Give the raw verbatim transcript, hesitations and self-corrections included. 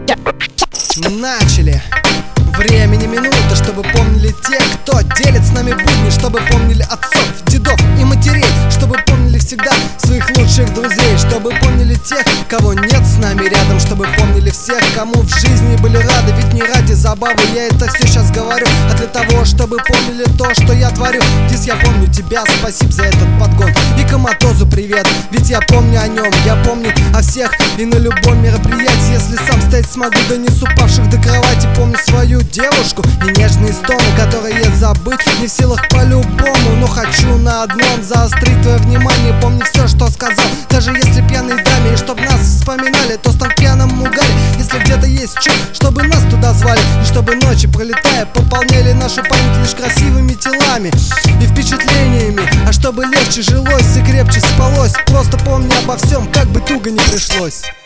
Начали. Времени минута, чтобы помнили те, кто делит с нами будни, чтобы помнили отцов, дедов и матерей, чтобы помнили всегда своих лучших друзей, чтобы помнили тех, кого нет с нами рядом, чтобы помнили всех, кому в жизни были рады. Ведь не ради забавы я это все сейчас говорю, а для того, чтобы помнили то, что я творю. Здесь я помню тебя, спасибо за этот подгон. И Коматозу привет, ведь я помню о нем, я помню о всех и на любом мероприятии. Если сам стоять смогу, донесу павших до кровати. Помню свою девушку и нежные стоны, которые забыть не в силах по-любому. Но хочу на одном заострить твое внимание. Помни все, что сказал, даже если пьяной даме. И чтоб нас вспоминали тостом в пьяном угаре. Если где-то есть что, чтобы нас туда звали. И чтобы ночи, пролетая, пополняли нашу память лишь красивыми телами и впечатлениями. А чтобы легче жилось и крепче спалось, просто помни обо всем, как бы туго не пришлось.